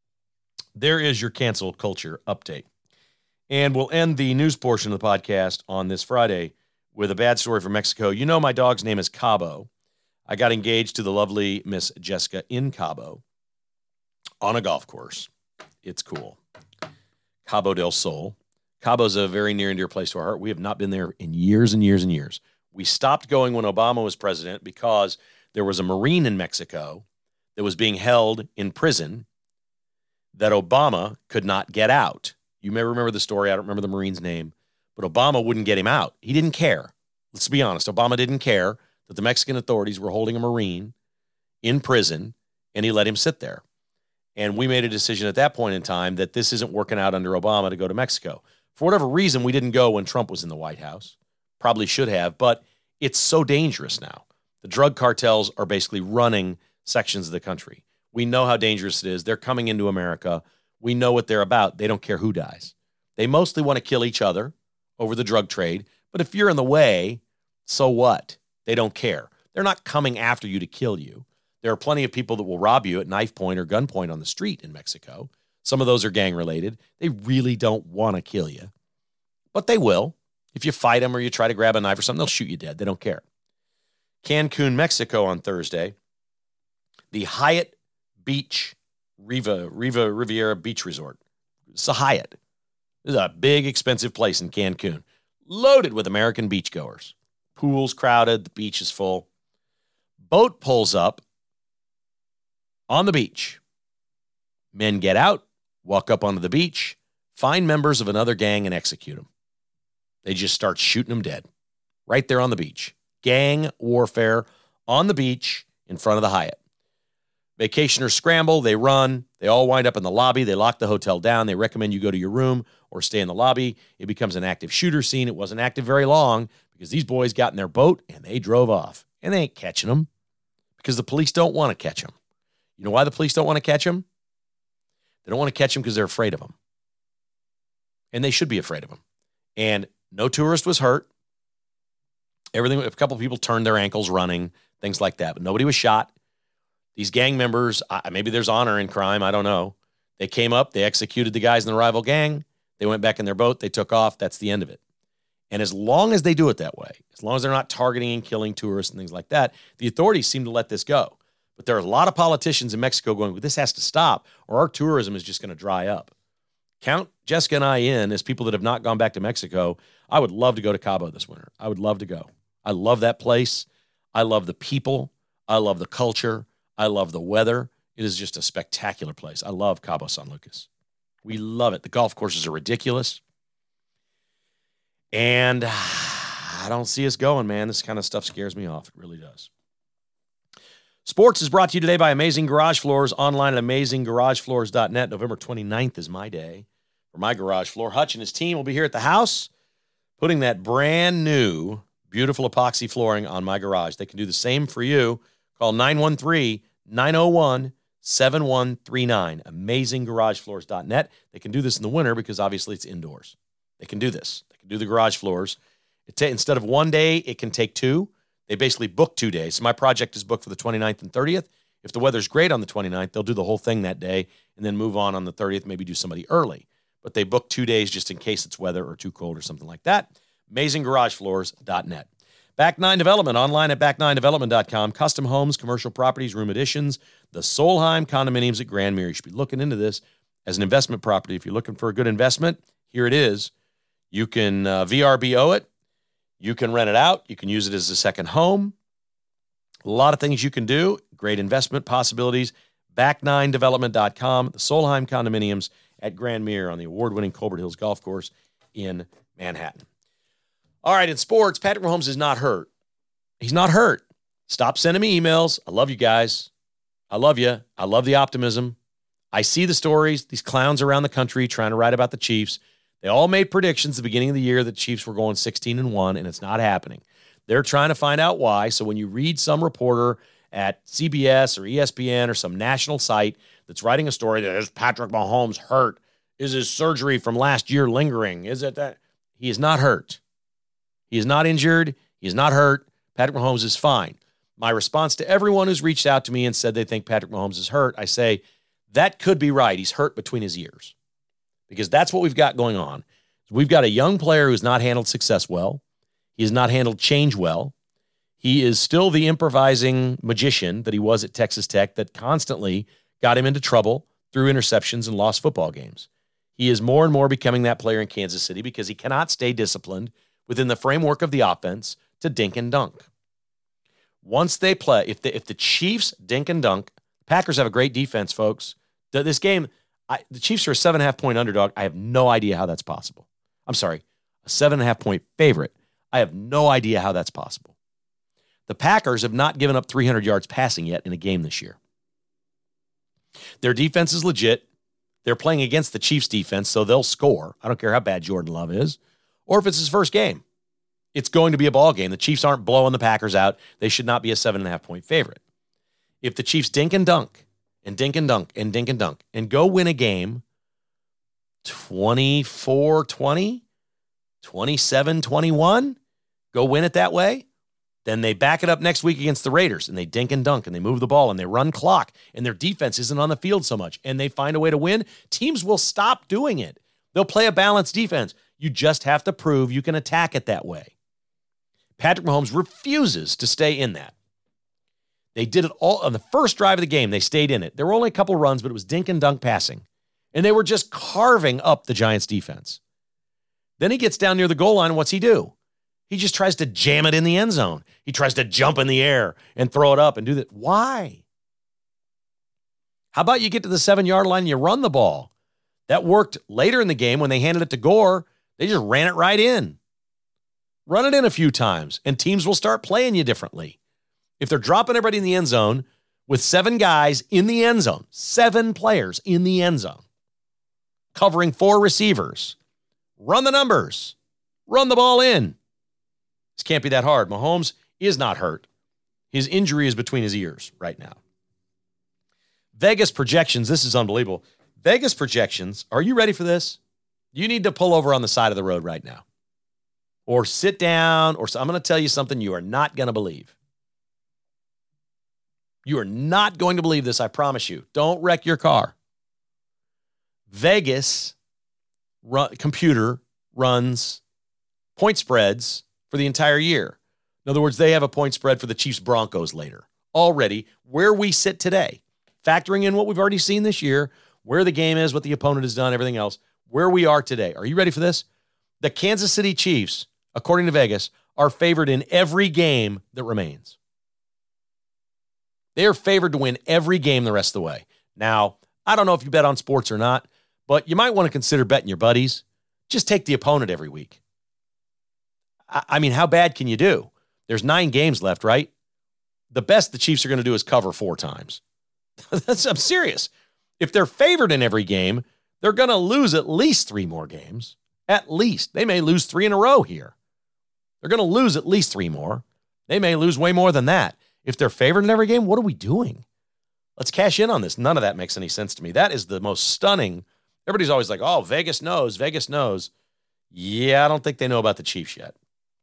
There is your cancel culture update. And we'll end the news portion of the podcast on this Friday with a bad story from Mexico. You know my dog's name is Cabo. I got engaged to the lovely Miss Jessica in Cabo on a golf course. It's cool. Cabo del Sol. Cabo's a very near and dear place to our heart. We have not been there in years and years and years. We stopped going when Obama was president because there was a Marine in Mexico that was being held in prison that Obama could not get out. You may remember the story. I don't remember the Marine's name, but Obama wouldn't get him out. He didn't care. Let's be honest. Obama didn't care that the Mexican authorities were holding a Marine in prison, and he let him sit there. And we made a decision at that point in time that this isn't working out under Obama to go to Mexico. For whatever reason, we didn't go when Trump was in the White House. Probably should have, but it's so dangerous now. The drug cartels are basically running sections of the country. We know how dangerous it is. They're coming into America. We know what they're about. They don't care who dies. They mostly want to kill each other over the drug trade. But if you're in the way, so what? They don't care. They're not coming after you to kill you. There are plenty of people that will rob you at knife point or gunpoint on the street in Mexico. Some of those are gang related. They really don't want to kill you, but they will. If you fight them or you try to grab a knife or something, they'll shoot you dead. They don't care. Cancun, Mexico on Thursday. The Hyatt Beach Riviera Beach Resort. It's a Hyatt. This is a big, expensive place in Cancun, loaded with American beachgoers. Pools crowded. The beach is full. Boat pulls up on the beach. Men get out, walk up onto the beach, find members of another gang and execute them. They just start shooting them dead right there on the beach. Gang warfare on the beach in front of the Hyatt. Vacationers scramble, they run, they all wind up in the lobby, they lock the hotel down, they recommend you go to your room or stay in the lobby. It becomes an active shooter scene. It wasn't active very long because these boys got in their boat and they drove off. And they ain't catching them because the police don't want to catch them. You know why the police don't want to catch them? They don't want to catch them because they're afraid of them. And they should be afraid of them. And no tourist was hurt. A couple of people turned their ankles running, things like that, but nobody was shot. These gang members, maybe there's honor in crime, I don't know. They came up, they executed the guys in the rival gang, they went back in their boat, they took off, that's the end of it. And as long as they do it that way, as long as they're not targeting and killing tourists and things like that, the authorities seem to let this go. But there are a lot of politicians in Mexico going, well, this has to stop or our tourism is just going to dry up. Count Jessica and I in as people that have not gone back to Mexico. I would love to go to Cabo this winter. I would love to go. I love that place. I love the people. I love the culture. I love the weather. It is just a spectacular place. I love Cabo San Lucas. We love it. The golf courses are ridiculous. And I don't see us going, man. This kind of stuff scares me off. It really does. Sports is brought to you today by Amazing Garage Floors, online at amazinggaragefloors.net. November 29th is my day for my garage floor. Hutch and his team will be here at the house putting that brand new, beautiful epoxy flooring on my garage. They can do the same for you. Call 913-901-7139, amazinggaragefloors.net. They can do this in the winter because obviously it's indoors. They can do this. They can do the garage floors. Instead of 1 day, it can take 2. They basically book 2 days. So my project is booked for the 29th and 30th. If the weather's great on the 29th, they'll do the whole thing that day and then move on the 30th, maybe do somebody early. But they book 2 days just in case it's weather or too cold or something like that. AmazingGarageFloors.net. Back Nine Development, online at back9development.com. Custom homes, commercial properties, room additions, the Solheim condominiums at Grandmere. You should be looking into this as an investment property. If you're looking for a good investment, here it is. You can VRBO it. You can rent it out. You can use it as a second home. A lot of things you can do. Great investment possibilities. Back9development.com. The Solheim condominiums at Grandmere on the award-winning Colbert Hills Golf Course in Manhattan. All right, in sports, Patrick Mahomes is not hurt. He's not hurt. Stop sending me emails. I love you guys. I love you. I love the optimism. I see the stories, these clowns around the country trying to write about the Chiefs. They all made predictions at the beginning of the year that the Chiefs were going 16-1, and it's not happening. They're trying to find out why. So when you read some reporter at CBS or ESPN or some national site that's writing a story that is Patrick Mahomes hurt, is his surgery from last year lingering? Is it that? He is not hurt. He is not injured. He is not hurt. Patrick Mahomes is fine. My response to everyone who's reached out to me and said they think Patrick Mahomes is hurt, I say, that could be right. He's hurt between his ears. Because that's what we've got going on. We've got a young player who's not handled success well. He has not handled change well. He is still the improvising magician that he was at Texas Tech that constantly got him into trouble through interceptions and lost football games. He is more and more becoming that player in Kansas City because he cannot stay disciplined within the framework of the offense to dink and dunk. Once they play, if the Chiefs dink and dunk, Packers have a great defense, folks. This game, the Chiefs are a 7.5-point underdog. I have no idea how that's possible. I'm sorry, a 7.5-point favorite. I have no idea how that's possible. The Packers have not given up 300 yards passing yet in a game this year. Their defense is legit. They're playing against the Chiefs defense, so they'll score. I don't care how bad Jordan Love is. Or if it's his first game. It's going to be a ball game. The Chiefs aren't blowing the Packers out. They should not be a 7.5-point favorite. If the Chiefs dink and dunk, and dink and dunk, and dink and dunk, and go win a game 24-20, 27-21, go win it that way, then they back it up next week against the Raiders, and they dink and dunk, and they move the ball, and they run clock, and their defense isn't on the field so much, and they find a way to win, teams will stop doing it. They'll play a balanced defense. You just have to prove you can attack it that way. Patrick Mahomes refuses to stay in that. They did it all on the first drive of the game. They stayed in it. There were only a couple runs, but it was dink and dunk passing. And they were just carving up the Giants defense. Then he gets down near the goal line, and what's he do? He just tries to jam it in the end zone. He tries to jump in the air and throw it up and do that. Why? How about you get to the 7-yard line and you run the ball? That worked later in the game when they handed it to Gore. They just ran it right in. Run it in a few times, and teams will start playing you differently. If they're dropping everybody in the end zone with 7 guys in the end zone, 7 players in the end zone, covering 4 receivers, run the numbers, run the ball in. This can't be that hard. Mahomes is not hurt. His injury is between his ears right now. Vegas projections, this is unbelievable. Vegas projections, are you ready for this? You need to pull over on the side of the road right now. or sit down, or I'm going to tell you something you are not going to believe. You are not going to believe this, I promise you. Don't wreck your car. Vegas computer runs point spreads for the entire year. In other words, they have a point spread for the Chiefs-Broncos later. Already, where we sit today, factoring in what we've already seen this year, where the game is, what the opponent has done, everything else, where we are today. Are you ready for this? The Kansas City Chiefs, according to Vegas, are favored in every game that remains. They are favored to win every game the rest of the way. Now, I don't know if you bet on sports or not, but you might want to consider betting your buddies. Just take the opponent every week. I mean, how bad can you do? There's 9 games left, right? The best the Chiefs are going to do is cover 4 times. I'm serious. If they're favored in every game, they're going to lose at least 3 more games. At least. They may lose 3 in a row here. They're going to lose at least 3 more. They may lose way more than that. If they're favored in every game, what are we doing? Let's cash in on this. None of that makes any sense to me. That is the most stunning. Everybody's always like, oh, Vegas knows. Vegas knows. Yeah, I don't think they know about the Chiefs yet.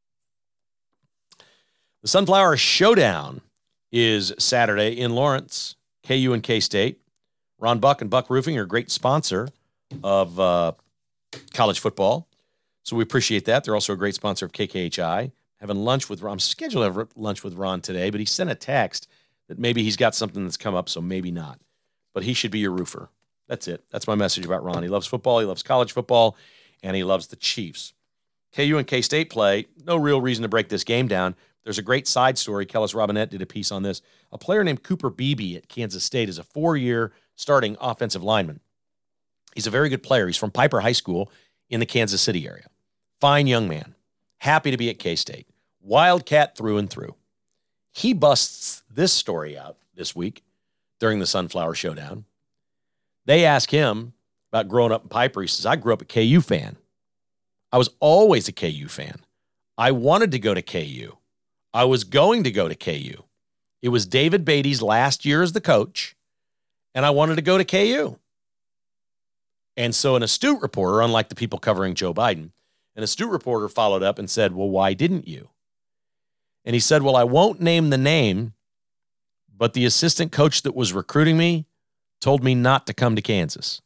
The Sunflower Showdown is Saturday in Lawrence, KU and K-State. Ron Buck and Buck Roofing are a great sponsor of college football, so we appreciate that. They're also a great sponsor of KKHI. Having lunch with Ron. I'm scheduled to have lunch with Ron today, but he sent a text that maybe he's got something that's come up, so maybe not. But he should be your roofer. That's it. That's my message about Ron. He loves football, he loves college football, and he loves the Chiefs. KU and K-State play. No real reason to break this game down. There's a great side story. Kellis Robinette did a piece on this. A player named Cooper Beebe at Kansas State is a 4-year starting offensive lineman. He's a very good player. He's from Piper High School in the Kansas City area. Fine young man. Happy to be at K-State. Wildcat through and through. He busts this story out this week during the Sunflower Showdown. They ask him about growing up in Piper. He says, I grew up a KU fan. I was always a KU fan. I wanted to go to KU. I was going to go to KU. It was David Beatty's last year as the coach, and I wanted to go to KU. And so an astute reporter, unlike the people covering Joe Biden, an astute reporter followed up and said, well, why didn't you? And he said, well, I won't name the name, but the assistant coach that was recruiting me told me not to come to Kansas.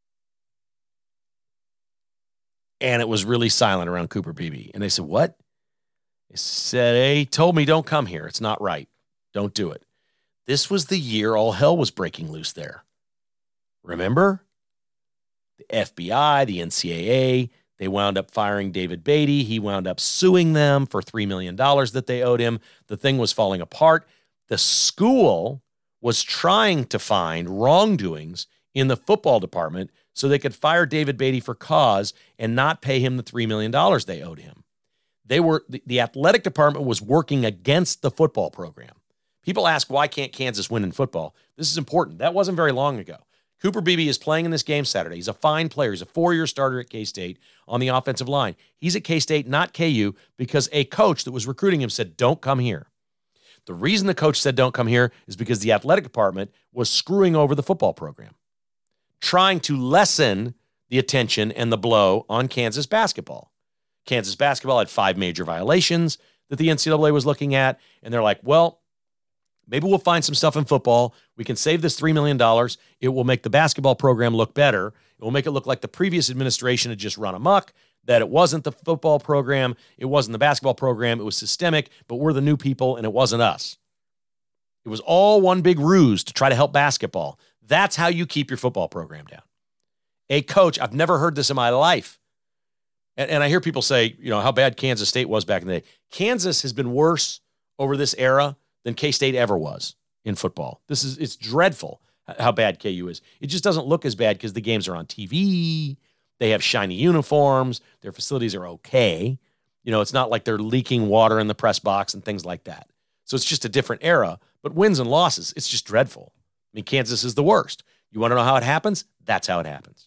And it was really silent around Cooper Beebe. And they said, what? He said, hey, he told me don't come here. It's not right. Don't do it. This was the year all hell was breaking loose there. Remember? The FBI, the NCAA, they wound up firing David Beatty. He wound up suing them for $3 million that they owed him. The thing was falling apart. The school was trying to find wrongdoings in the football department so they could fire David Beatty for cause and not pay him the $3 million they owed him. The athletic department was working against the football program. People ask, why can't Kansas win in football? This is important. That wasn't very long ago. Cooper Beebe is playing in this game Saturday. He's a fine player. He's a 4-year starter at K-State on the offensive line. He's at K-State, not KU, because a coach that was recruiting him said, don't come here. The reason the coach said don't come here is because the athletic department was screwing over the football program, trying to lessen the attention and the blow on Kansas basketball. Kansas basketball had 5 major violations that the NCAA was looking at, and they're like, well, maybe we'll find some stuff in football. We can save this $3 million. It will make the basketball program look better. It will make it look like the previous administration had just run amok, that it wasn't the football program, it wasn't the basketball program, it was systemic, but we're the new people, and it wasn't us. It was all one big ruse to try to help basketball. That's how you keep your football program down. A coach, I've never heard this in my life, and I hear people say, you know, how bad Kansas State was back in the day. Kansas has been worse over this era than K-State ever was in football. It's dreadful how bad KU is. It just doesn't look as bad because the games are on TV. They have shiny uniforms. Their facilities are okay. You know, it's not like they're leaking water in the press box and things like that. So it's just a different era. But wins and losses, it's just dreadful. I mean, Kansas is the worst. You want to know how it happens? That's how it happens.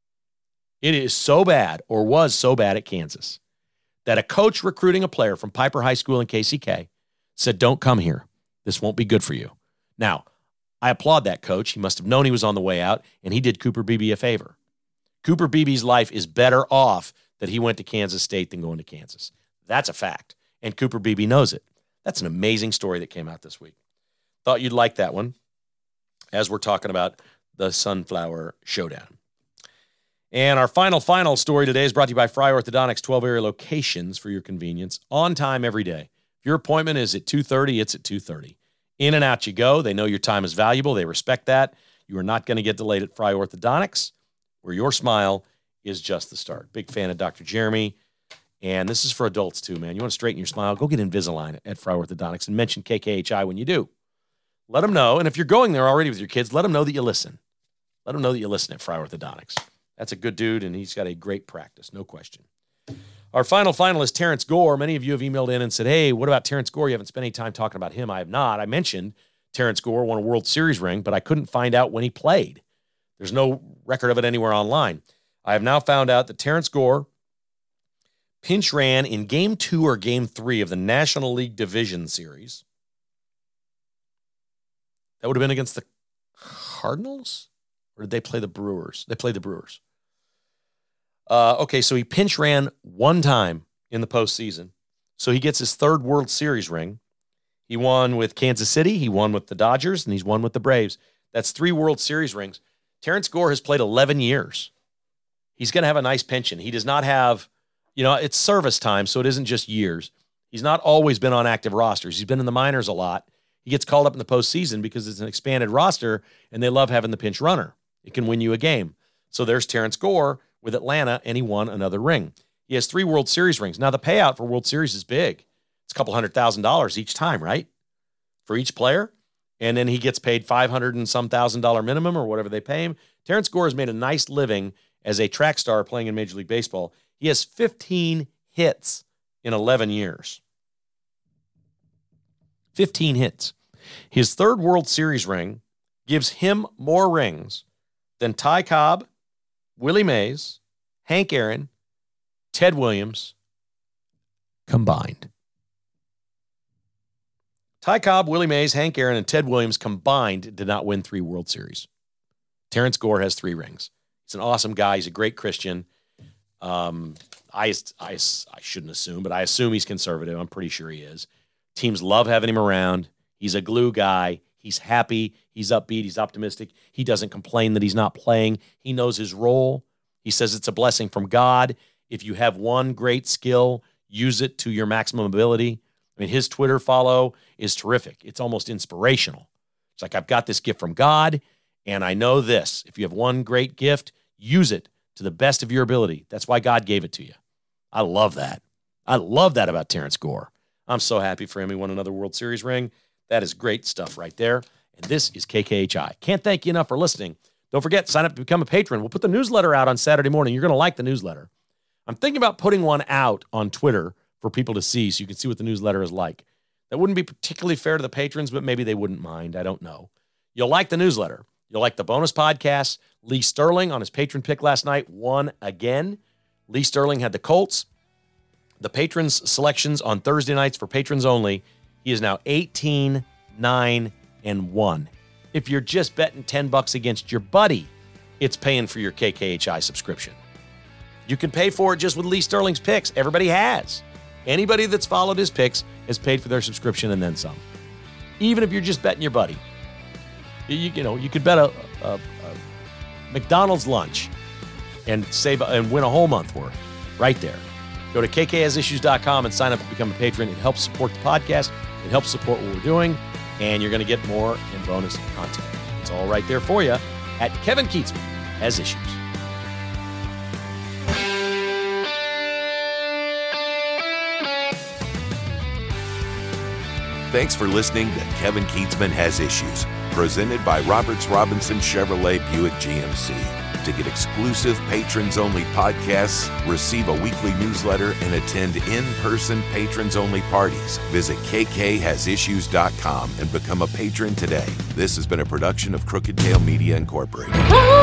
It is so bad, or was so bad at Kansas, that a coach recruiting a player from Piper High School in KCK said, don't come here. This won't be good for you. Now, I applaud that coach. He must have known he was on the way out, and he did Cooper Beebe a favor. Cooper Beebe's life is better off that he went to Kansas State than going to Kansas. That's a fact. And Cooper Beebe knows it. That's an amazing story that came out this week. Thought you'd like that one as we're talking about the Sunflower Showdown. And our final story today is brought to you by Fry Orthodontics, 12 area locations for your convenience, on time every day. If your appointment is at 2:30, it's at 2:30. In and out you go. They know your time is valuable. They respect that. You are not going to get delayed at Fry Orthodontics, where your smile is just the start. Big fan of Dr. Jeremy. And this is for adults too, man. You want to straighten your smile? Go get Invisalign at Fry Orthodontics and mention KKHI when you do. Let them know. And if you're going there already with your kids, let them know that you listen. Let them know that you listen at Fry Orthodontics. That's a good dude, and he's got a great practice, no question. Our final finalist, Terrence Gore. Many of you have emailed in and said, hey, what about Terrence Gore? You haven't spent any time talking about him. I have not. I mentioned Terrence Gore won a World Series ring, but I couldn't find out when he played. There's no record of it anywhere online. I have now found out that Terrence Gore pinch ran in Game 2 or Game 3 of the National League Division Series. That would have been against the Cardinals? Or did they play the Brewers? They played the Brewers. Okay, so he pinch ran one time in the postseason. So he gets his third World Series ring. He won with Kansas City, he won with the Dodgers, and he's won with the Braves. That's 3 World Series rings. Terrence Gore has played 11 years. He's going to have a nice pension. He does not have, it's service time, so it isn't just years. He's not always been on active rosters. He's been in the minors a lot. He gets called up in the postseason because it's an expanded roster, and they love having the pinch runner. It can win you a game. So there's Terrence Gore with Atlanta, and he won another ring. He has 3 World Series rings. Now, the payout for World Series is big. It's a couple $100,000 each time, right? For each player. And then he gets paid $500 and some $1,000 minimum or whatever they pay him. Terrence Gore has made a nice living as a track star playing in Major League Baseball. He has 15 hits in 11 years. 15 hits. His third World Series ring gives him more rings than Ty Cobb, Willie Mays, Hank Aaron, Ted Williams combined. Ty Cobb, Willie Mays, Hank Aaron, and Ted Williams combined did not win 3 World Series. Terrence Gore has 3 rings. He's an awesome guy. He's a great Christian. I shouldn't assume, but I assume he's conservative. I'm pretty sure he is. Teams love having him around. He's a glue guy. He's happy. He's upbeat. He's optimistic. He doesn't complain that he's not playing. He knows his role. He says it's a blessing from God. If you have one great skill, use it to your maximum ability. I mean, his Twitter follow is terrific. It's almost inspirational. It's like, I've got this gift from God, and I know this. If you have one great gift, use it to the best of your ability. That's why God gave it to you. I love that. I love that about Terrence Gore. I'm so happy for him. He won another World Series ring. That is great stuff right there. And this is KKHI. Can't thank you enough for listening. Don't forget, sign up to become a patron. We'll put the newsletter out on Saturday morning. You're going to like the newsletter. I'm thinking about putting one out on Twitter for people to see so you can see what the newsletter is like. That wouldn't be particularly fair to the patrons, but maybe they wouldn't mind. I don't know. You'll like the newsletter. You'll like the bonus podcasts. Lee Sterling on his patron pick last night won again. Lee Sterling had the Colts. The patrons' selections on Thursday nights for patrons only. He is now 18-9-1. If you're just betting $10 against your buddy, it's paying for your KKHI subscription. You can pay for it just with Lee Sterling's picks. Everybody has. Anybody that's followed his picks has paid for their subscription and then some. Even if you're just betting your buddy. You could bet a McDonald's lunch and save and win a whole month worth right there. Go to kkasissues.com and sign up to become a patron. It helps support the podcast. It helps support what we're doing, and you're going to get more and bonus content. It's all right there for you at Kevin Kietzman Has Issues. Thanks for listening to Kevin Kietzman Has Issues, presented by Roberts Robinson Chevrolet Buick GMC. To get exclusive patrons-only podcasts, receive a weekly newsletter, and attend in-person patrons-only parties, visit kkhasissues.com and become a patron today. This has been a production of Crooked Tail Media Incorporated.